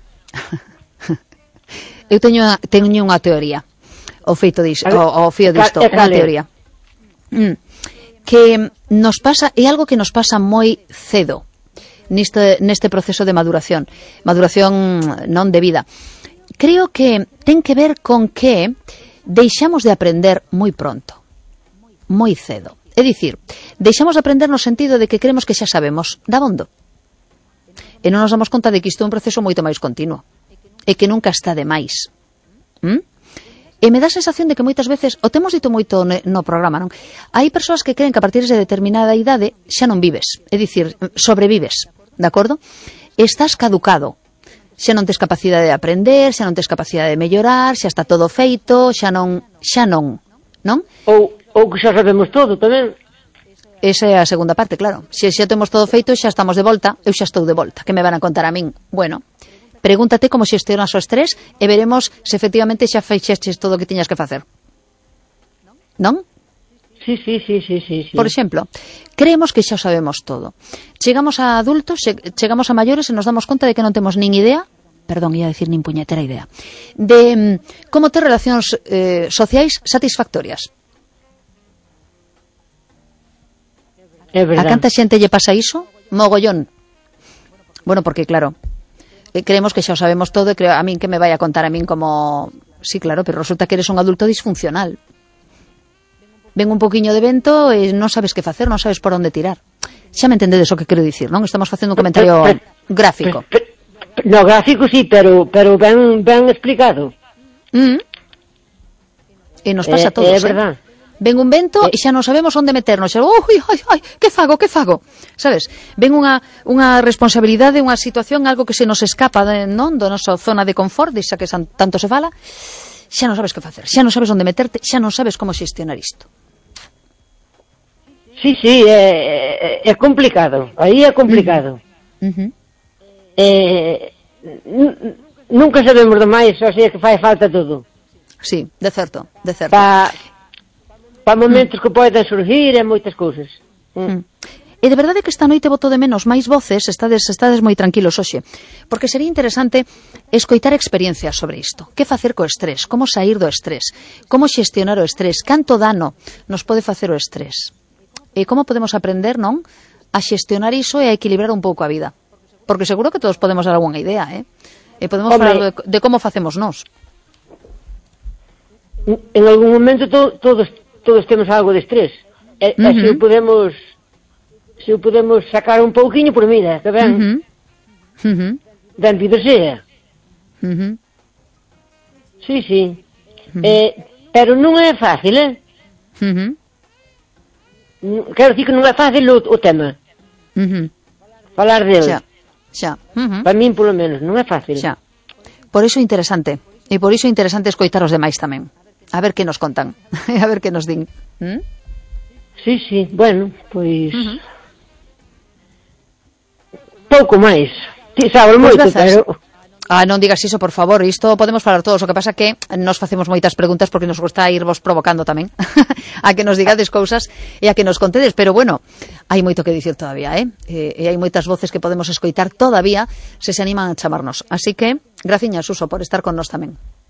Eu teño, teño unha teoría ao feito disto, A ver, ao, ao fío disto, cal- e unha cal é? teoría. Mm. Que nos pasa, é algo que nos pasa moi cedo neste, neste proceso de maduración, maduración non de vida. Creo que ten que ver con que deixamos de aprender moi pronto, moi cedo. É dicir, deixamos de aprender no sentido de que creemos que xa sabemos dabondo. E non nos damos conta de que isto é un proceso moito máis continuo e que nunca está de máis. ¿Mm? E me dá a sensación de que moitas veces, o temos dito moito no programa, non? Hai persoas que creen que a partir de determinada idade xa non vives, é dicir, sobrevives, de acordo? Estás caducado, xa non tes capacidade de aprender, xa non tes capacidade de mellorar, xa está todo feito, xa non, xa non, non? Ou, ou que xa sabemos todo tamén. esa é a segunda parte, claro. Se xa temos todo feito, xa estamos de volta, eu xa estou de volta. Que me van a contar a min? Bueno, pregúntate como xestionas o estrés e veremos se efectivamente xa feixestes todo o que tiñas que facer. Non? Sí, sí, sí, sí, sí, sí. Por exemplo, creemos que xa o sabemos todo. Chegamos a adultos, chegamos a maiores e nos damos conta de que non temos nin idea, perdón, ia decir nin puñetera idea, de mm, como ter relacións eh, sociais satisfactorias. É verdade. A canta xente lle pasa iso? Mogollón. Bueno, porque claro, eh, creemos que xa o sabemos todo e creo, a min que me vai a contar a min como... Sí, claro, pero resulta que eres un adulto disfuncional. Ven un poquinho de vento e non sabes que facer, non sabes por onde tirar. Xa me entendedes o que quero dicir, non? Estamos facendo un comentario Pero, pero, gráfico. Pero, pero, no, gráfico sí, pero pero ben, ben explicado. Mm. E nos pasa a todos, É eh? verdade. Ven un vento e xa non sabemos onde meternos. Xa, ui, ai, ai, que fago, que fago? Sabes? Ven unha, unha responsabilidade, unha situación, algo que se nos escapa de, non, do noso zona de confort, xa que san, tanto se fala, xa non sabes que facer, xa non sabes onde meterte, xa non sabes como xestionar isto. Sí, sí, é, é complicado. Aí é complicado. Uh-huh. Eh, n- nunca sabemos do máis, só sei que fai falta todo. Sí, de certo, de certo. Pa pa momentos que poden surgir e moitas cousas. Mm. E de verdade que esta noite boto de menos máis voces, estades, estades moi tranquilos hoxe, porque sería interesante escoitar experiencias sobre isto. Que facer co estrés? Como sair do estrés? Como xestionar o estrés? Canto dano nos pode facer o estrés? E como podemos aprender, non, a xestionar iso e a equilibrar un pouco a vida? Porque seguro que todos podemos dar algunha idea, eh? E podemos Hombre, falar de, de como facemos nós. En algún momento to, todos todos temos algo de estrés. E, uh-huh. e se o podemos se o podemos sacar un pouquiño, por mira, que ben. Uh-huh. Uh-huh. Benvido sea. Uh-huh. Sí, sí. Uh-huh. Eh, pero non é fácil, eh? Uh-huh. Quero dicir que non é fácil o, o tema. Uh-huh. Falar dele. Xa, xa. Uh-huh. Para min, polo menos, non é fácil. Xa. Por iso é interesante. E por iso é interesante escoitar os demais tamén. A ver que nos contan. A ver que nos din. ¿Mm? Sí, sí. Bueno, pois... Uh-huh. Pouco máis. Ti sabes Pois moito, grazas. pero... Ah, non digas iso, por favor. Isto podemos falar todos. O que pasa que nos facemos moitas preguntas porque nos gusta irvos provocando tamén a que nos digades cousas e a que nos contedes. Pero bueno, hai moito que dicir todavía, eh? E hai moitas voces que podemos escoitar todavía se se animan a chamarnos. Así que, graciñas, Suso, por estar con nós tamén.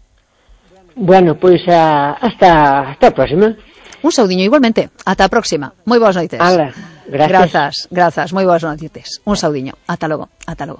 Bueno, pois a... hasta, hasta a próxima. Un saudiño igualmente. Ata a próxima. Moi boas noites. Ala, gracias. Grazas, grazas. Moi boas noites. Un saudiño. Ata logo, ata logo.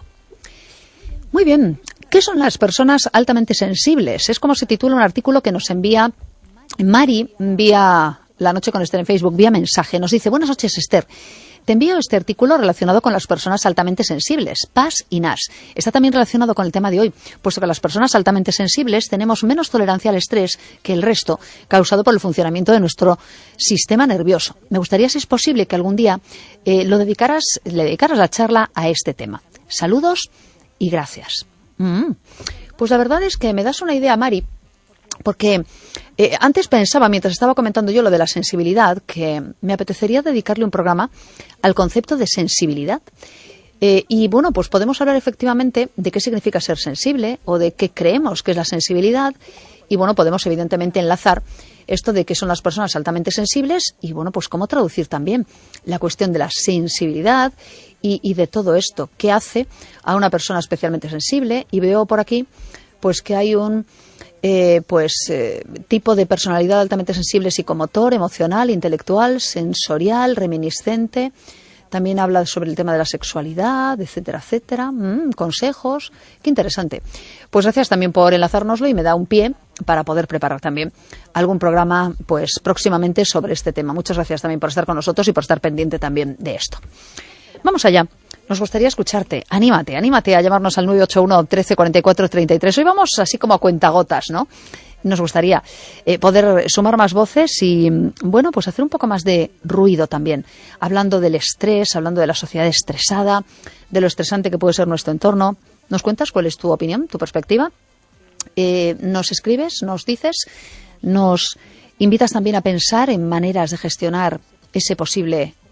Muy bien. ¿Qué son las personas altamente sensibles? Es como se titula un artículo que nos envía Mari, vía La Noche con Esther en Facebook, vía mensaje. Nos dice: buenas noches, Esther. Te envío este artículo relacionado con las personas altamente sensibles, P A S y N A S. Está también relacionado con el tema de hoy, puesto que las personas altamente sensibles tenemos menos tolerancia al estrés que el resto, causado por el funcionamiento de nuestro sistema nervioso. Me gustaría, si es posible, que algún día eh, lo dedicaras, le dedicaras la charla a este tema. Saludos y gracias. Mm. Pues la verdad es que me das una idea, Mari, porque eh, antes pensaba, mientras estaba comentando yo lo de la sensibilidad, que me apetecería dedicarle un programa al concepto de sensibilidad. Eh, y bueno, pues podemos hablar efectivamente de qué significa ser sensible o de qué creemos que es la sensibilidad. Y bueno, podemos evidentemente enlazar esto de qué son las personas altamente sensibles y bueno, pues cómo traducir también la cuestión de la sensibilidad y, y de todo esto. ¿Qué hace a una persona especialmente sensible? Y veo por aquí pues que hay un eh, pues eh, tipo de personalidad altamente sensible: psicomotor, emocional, intelectual, sensorial, reminiscente. También habla sobre el tema de la sexualidad, etcétera, etcétera. Mm, consejos. Qué interesante. Pues gracias también por enlazárnoslo y me da un pie para poder preparar también algún programa pues próximamente sobre este tema. Muchas gracias también por estar con nosotros y por estar pendiente también de esto. Vamos allá. Nos gustaría escucharte. Anímate, anímate a llamarnos al nueve ocho uno, trece, cuarenta y cuatro, treinta y tres. Hoy vamos así como a cuentagotas, ¿no? Nos gustaría eh, poder sumar más voces y, bueno, pues hacer un poco más de ruido también, hablando del estrés, hablando de la sociedad estresada, de lo estresante que puede ser nuestro entorno. ¿Nos cuentas cuál es tu opinión, tu perspectiva? Eh, nos escribes, nos dices, nos invitas también a pensar en maneras de gestionar ese posible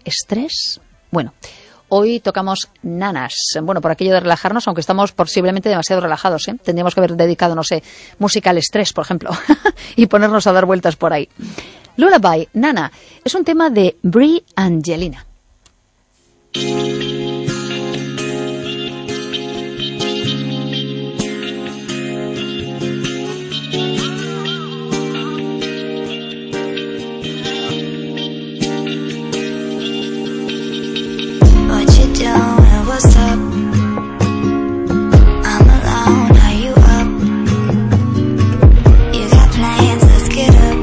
estrés? Bueno, hoy tocamos nanas. Bueno, por aquello de relajarnos, aunque estamos posiblemente demasiado relajados, ¿eh? Tendríamos que haber dedicado, no sé, música al estrés, por ejemplo, y ponernos a dar vueltas por ahí. Lullaby, Nana, es un tema de Brie Angelina. What's up? I'm alone, are you up? You got plans, let's get up.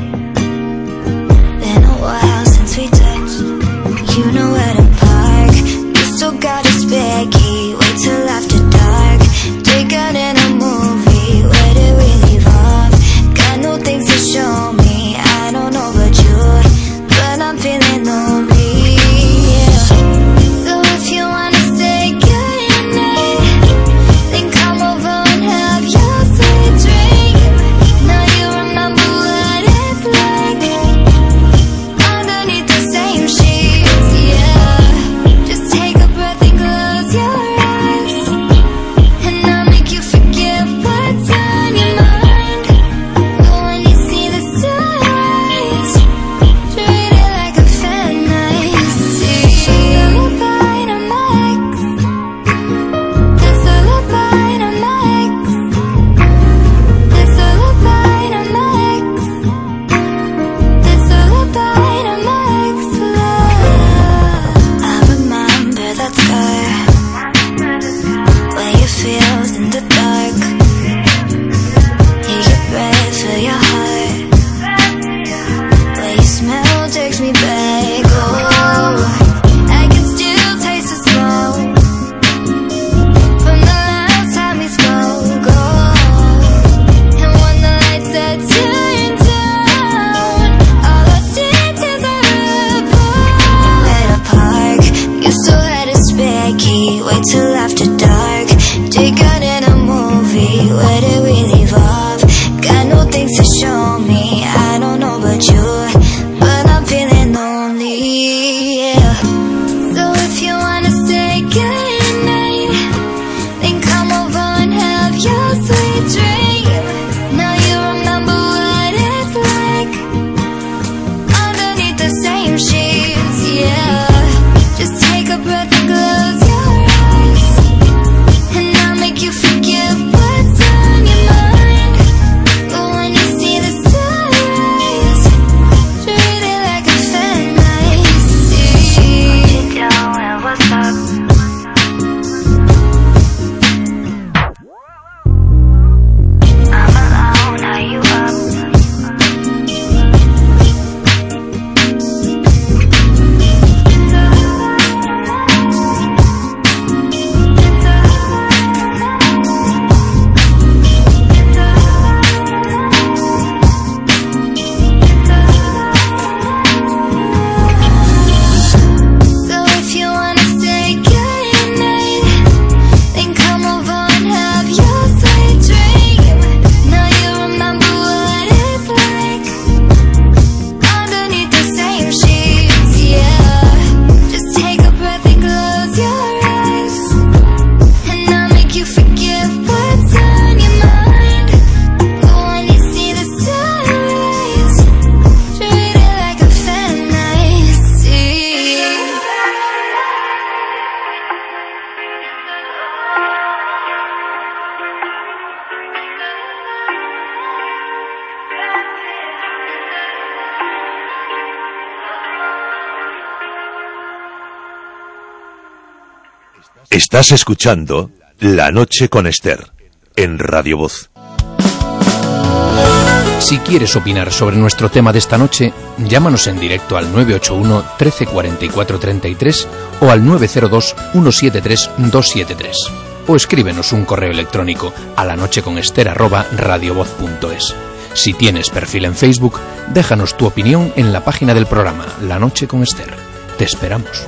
Been a while since we touched. You know where to park. You still got a spare key. Wait till after dark. Take out in a movie. Where did we leave off? Got no things to show me. I don't know about you, but I'm feeling lonely. Estás escuchando La Noche con Esther, en Radio Voz. Si quieres opinar sobre nuestro tema de esta noche, llámanos en directo al nueve ocho uno, trece cuarenta y cuatro treinta y tres o al nueve cero dos, uno siete tres, dos siete tres. O escríbenos un correo electrónico a lanocheconester arroba radiovoz punto es. Si tienes perfil en Facebook, déjanos tu opinión en la página del programa La Noche con Esther. Te esperamos.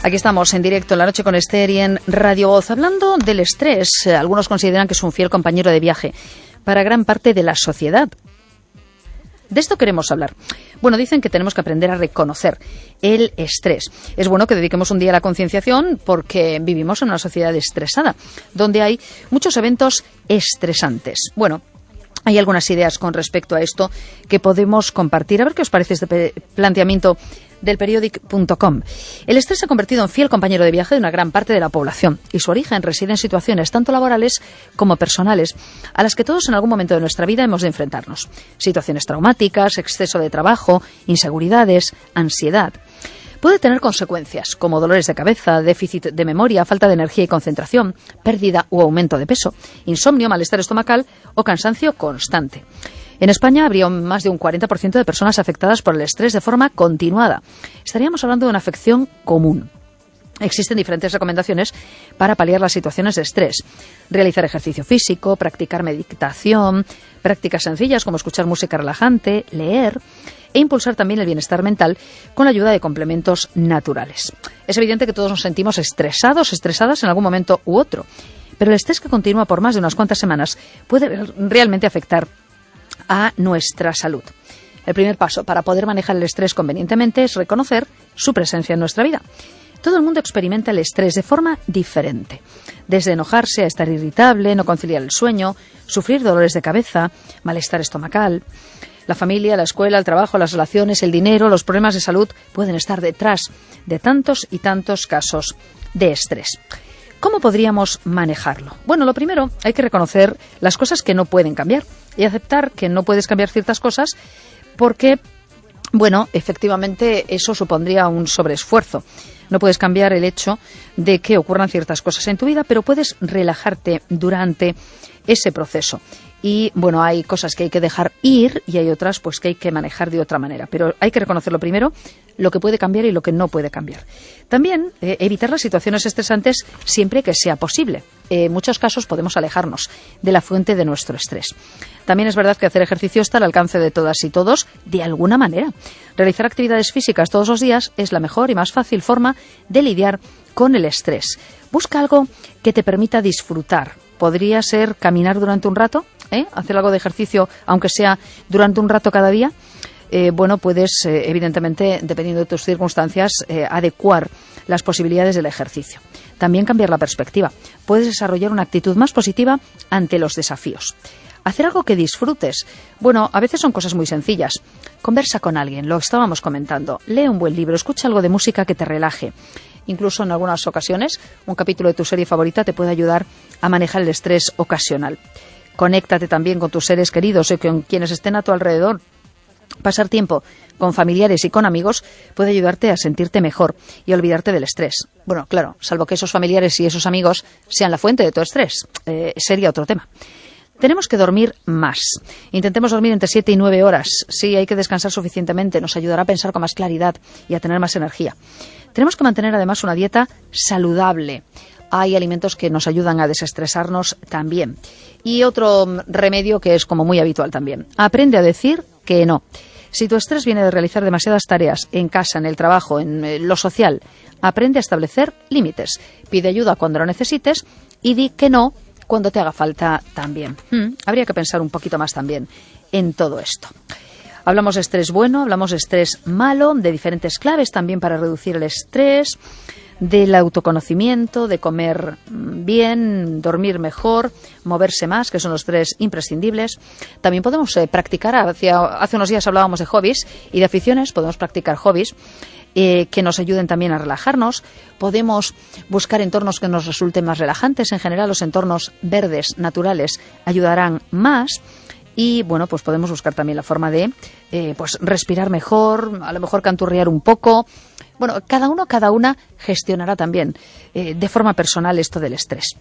Aquí estamos en directo en La Noche con Esther y en Radio Voz. Hablando del estrés, algunos consideran que es un fiel compañero de viaje para gran parte de la sociedad. De esto queremos hablar. Bueno, dicen que tenemos que aprender a reconocer el estrés. Es bueno que dediquemos un día a la concienciación porque vivimos en una sociedad estresada, donde hay muchos eventos estresantes. Bueno, hay algunas ideas con respecto a esto que podemos compartir. A ver qué os parece este planteamiento del periódico punto com. El estrés se ha convertido en fiel compañero de viaje de una gran parte de la población y su origen reside en situaciones tanto laborales como personales a las que todos en algún momento de nuestra vida hemos de enfrentarnos. Situaciones traumáticas, exceso de trabajo, inseguridades, ansiedad. Puede tener consecuencias como dolores de cabeza, déficit de memoria, falta de energía y concentración, pérdida o aumento de peso, insomnio, malestar estomacal o cansancio constante. En España habría más de un cuarenta por ciento de personas afectadas por el estrés de forma continuada. Estaríamos hablando de una afección común. Existen diferentes recomendaciones para paliar las situaciones de estrés. Realizar ejercicio físico, practicar meditación, prácticas sencillas como escuchar música relajante, leer e impulsar también el bienestar mental con la ayuda de complementos naturales. Es evidente que todos nos sentimos estresados, estresadas en algún momento u otro, pero el estrés que continúa por más de unas cuantas semanas puede realmente afectar a nuestra salud. El primer paso para poder manejar el estrés convenientemente es reconocer su presencia en nuestra vida. Todo el mundo experimenta el estrés de forma diferente, desde enojarse a estar irritable, no conciliar el sueño, sufrir dolores de cabeza, malestar estomacal. La familia, la escuela, el trabajo, las relaciones, el dinero, los problemas de salud pueden estar detrás de tantos y tantos casos de estrés. ¿Cómo podríamos manejarlo? Bueno, lo primero, hay que reconocer las cosas que no pueden cambiar y aceptar que no puedes cambiar ciertas cosas porque, bueno, efectivamente eso supondría un sobreesfuerzo. No puedes cambiar el hecho de que ocurran ciertas cosas en tu vida, pero puedes relajarte durante ese proceso. Y, bueno, hay cosas que hay que dejar ir y hay otras pues que hay que manejar de otra manera. Pero hay que reconocer lo primero, lo que puede cambiar y lo que no puede cambiar. También eh, evitar las situaciones estresantes siempre que sea posible. Eh, en muchos casos podemos alejarnos de la fuente de nuestro estrés. También es verdad que hacer ejercicio está al alcance de todas y todos de alguna manera. Realizar actividades físicas todos los días es la mejor y más fácil forma de lidiar con el estrés. Busca algo que te permita disfrutar. Podría ser caminar durante un rato, ¿eh? Hacer algo de ejercicio, aunque sea durante un rato cada día. Eh, bueno, puedes, eh, evidentemente, dependiendo de tus circunstancias, eh, adecuar las posibilidades del ejercicio. También cambiar la perspectiva. Puedes desarrollar una actitud más positiva ante los desafíos. Hacer algo que disfrutes. Bueno, a veces son cosas muy sencillas. Conversa con alguien, lo estábamos comentando. Lee un buen libro, escucha algo de música que te relaje. Incluso en algunas ocasiones, un capítulo de tu serie favorita te puede ayudar a manejar el estrés ocasional. Conéctate también con tus seres queridos y con quienes estén a tu alrededor. Pasar tiempo con familiares y con amigos puede ayudarte a sentirte mejor y a olvidarte del estrés. Bueno, claro, salvo que esos familiares y esos amigos sean la fuente de tu estrés. Eh, sería otro tema. Tenemos que dormir más. Intentemos dormir entre siete y nueve horas. Sí, hay que descansar suficientemente. Nos ayudará a pensar con más claridad y a tener más energía. Tenemos que mantener además una dieta saludable. Hay alimentos que nos ayudan a desestresarnos también. Y otro remedio que es como muy habitual también. Aprende a decir que no. Si tu estrés viene de realizar demasiadas tareas en casa, en el trabajo, en lo social, aprende a establecer límites. Pide ayuda cuando lo necesites y di que no cuando te haga falta también. Hmm, habría que pensar un poquito más también en todo esto. Hablamos de estrés bueno, hablamos de estrés malo, de diferentes claves también para reducir el estrés, del autoconocimiento, de comer bien, dormir mejor, moverse más, que son los tres imprescindibles. También podemos eh, practicar, hacia, hace unos días hablábamos de hobbies y de aficiones, podemos practicar hobbies eh, que nos ayuden también a relajarnos. Podemos buscar entornos que nos resulten más relajantes. En general, los entornos verdes, naturales, ayudarán más. Y, bueno, pues podemos buscar también la forma de eh, pues respirar mejor, a lo mejor canturrear un poco. Bueno, cada uno, cada una gestionará también eh, de forma personal esto del estrés.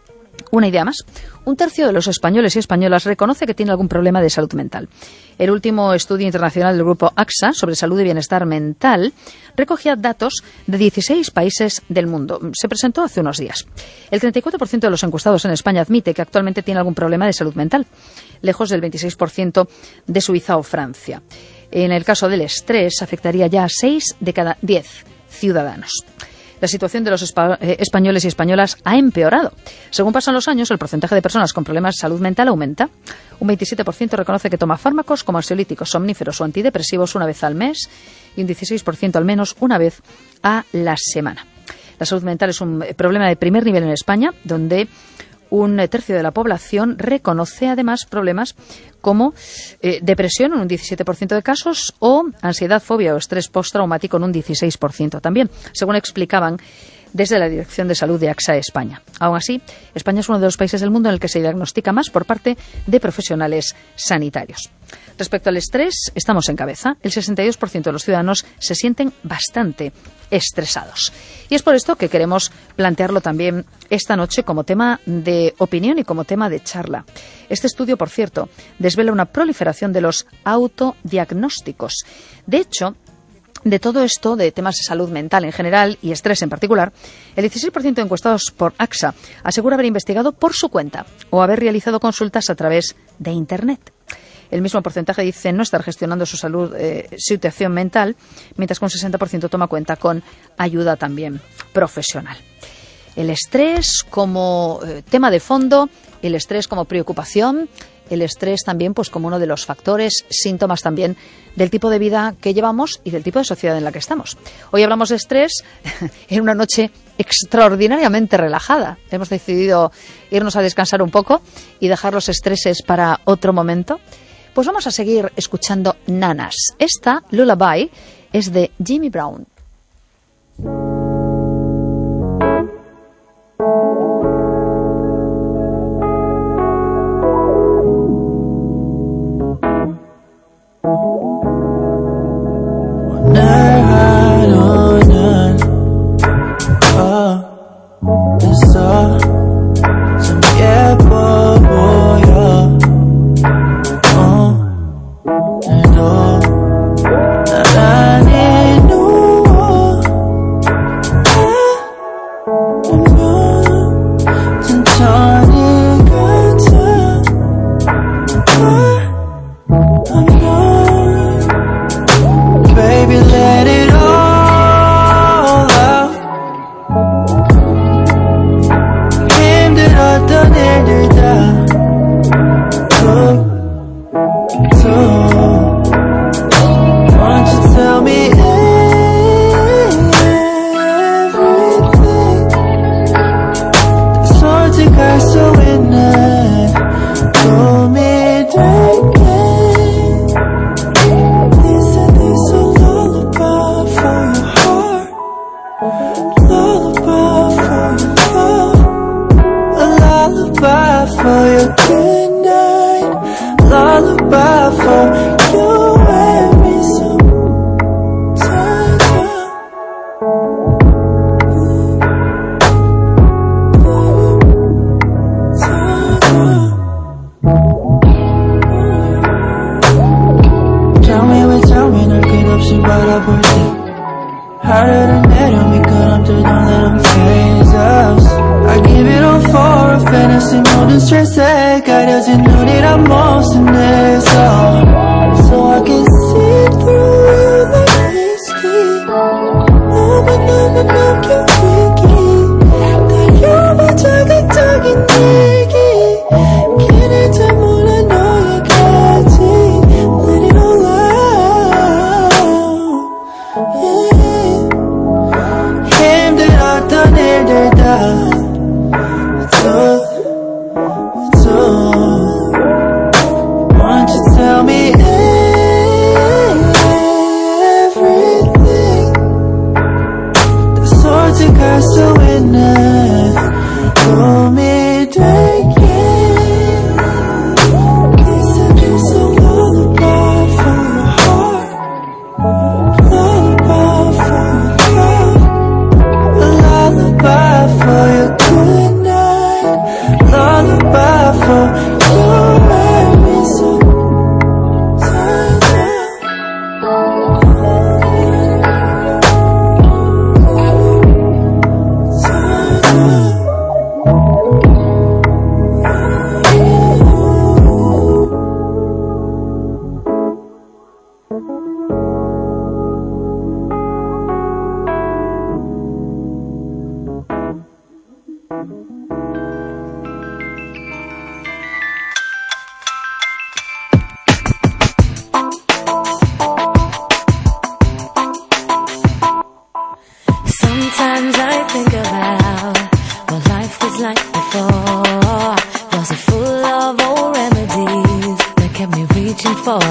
Una idea más. Un tercio de los españoles y españolas reconoce que tiene algún problema de salud mental. El último estudio internacional del grupo A X A sobre salud y bienestar mental recogía datos de dieciséis países del mundo. Se presentó hace unos días. El treinta y cuatro por ciento de los encuestados en España admite que actualmente tiene algún problema de salud mental, lejos del veintiséis por ciento de Suiza o Francia. En el caso del estrés, afectaría ya a seis de cada diez ciudadanos. la situación de los espa eh, españoles y españolas ha empeorado. Según pasan los años, el porcentaje de personas con problemas de salud mental aumenta. Un veintisiete por ciento reconoce que toma fármacos como ansiolíticos, somníferos o antidepresivos una vez al mes y un dieciséis por ciento al menos una vez a la semana. La salud mental es un problema de primer nivel en España, donde un tercio de la población reconoce además problemas como eh, depresión en un diecisiete por ciento de casos o ansiedad, fobia o estrés postraumático en un dieciséis por ciento también, según explicaban desde la Dirección de Salud de AXA España. Aún así, España es uno de los países del mundo en el que se diagnostica más por parte de profesionales sanitarios. Respecto al estrés, estamos en cabeza. El sesenta y dos por ciento de los ciudadanos se sienten bastante estresados. Y es por esto que queremos plantearlo también esta noche como tema de opinión y como tema de charla. Este estudio, por cierto, desvela una proliferación de los autodiagnósticos. De hecho, de todo esto, de temas de salud mental en general y estrés en particular, el dieciséis por ciento de encuestados por AXA asegura haber investigado por su cuenta o haber realizado consultas a través de Internet. El mismo porcentaje dice no estar gestionando su salud, eh, situación mental, mientras que un sesenta por ciento toma cuenta con ayuda también profesional. El estrés como eh, tema de fondo, el estrés como preocupación, el estrés también pues como uno de los factores, síntomas también del tipo de vida que llevamos y del tipo de sociedad en la que estamos. Hoy hablamos de estrés en una noche extraordinariamente relajada. Hemos decidido irnos a descansar un poco y dejar los estreses para otro momento. Pues vamos a seguir escuchando nanas. Esta, Lullaby, es de Jimmy Brown. Tell me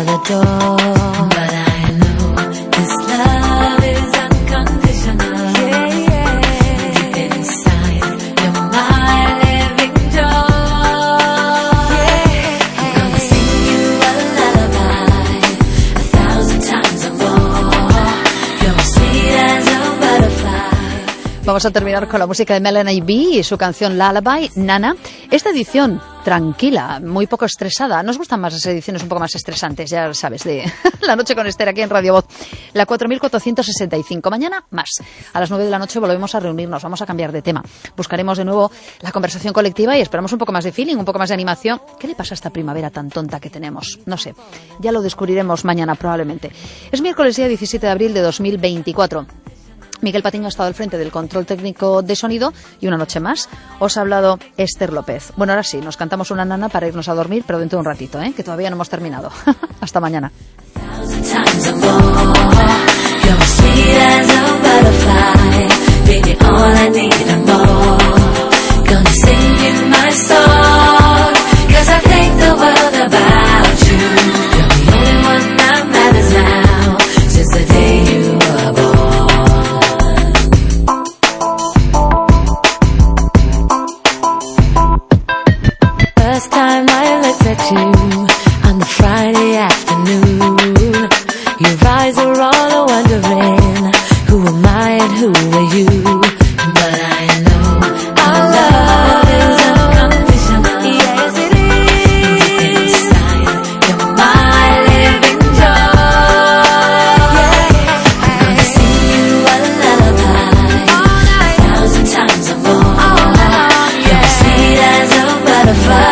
the door. But I know this love is unconditional. Yeah, yeah. Deep inside, you're my living joy. Yeah. I'm gonna sing you a lullaby a thousand times or more. You're sweet as a butterfly. Vamos a terminar con la música de Melanie B y su canción Lullaby, Nana. Esta edición tranquila, muy poco estresada. Nos gustan más las ediciones un poco más estresantes, ya sabes, de La Noche con Esther aquí en Radio Voz. La cuatro mil cuatrocientos sesenta y cinco. Mañana más. A las nueve de la noche volvemos a reunirnos, vamos a cambiar de tema. Buscaremos de nuevo la conversación colectiva y esperamos un poco más de feeling, un poco más de animación. ¿Qué le pasa a esta primavera tan tonta que tenemos? No sé, ya lo descubriremos mañana probablemente. Es miércoles día diecisiete de abril de dos mil veinticuatro. Miguel Patiño ha estado al frente del control técnico de sonido y una noche más os ha hablado Esther López. Bueno, ahora sí, nos cantamos una nana para irnos a dormir, pero dentro de un ratito, ¿eh? Que todavía no hemos terminado. Hasta mañana. First time I looked at you on the Friday afternoon, your eyes were all wondering, who am I and who are you? But I know our love is unconditional. Yes, it is. Inside, you're my living joy. I'm gonna sing you a lullaby a thousand times or more. You're sweet as a butterfly.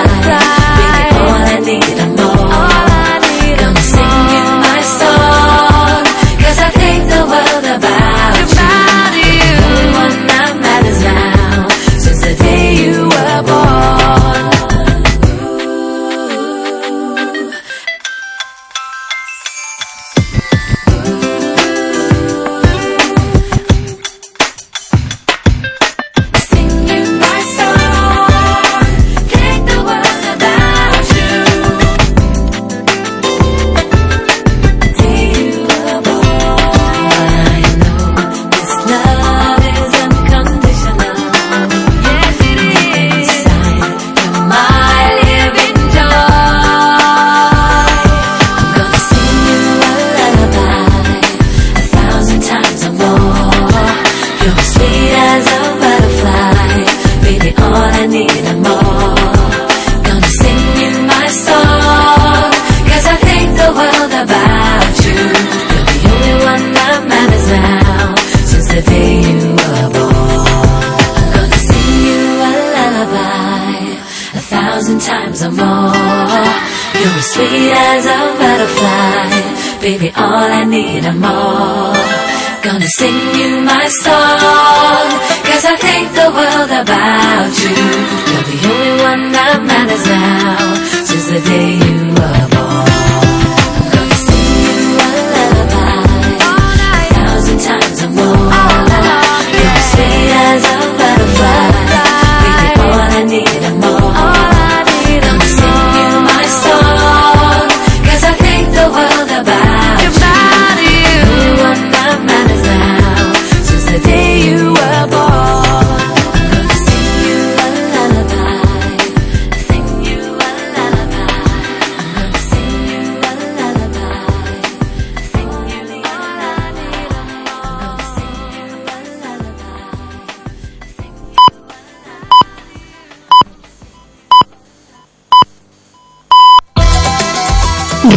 Times or more, you're as sweet as a butterfly, baby, all I need and more. Gonna sing you my song, cause I think the world about you. You're the only one that matters now, since the day you were born.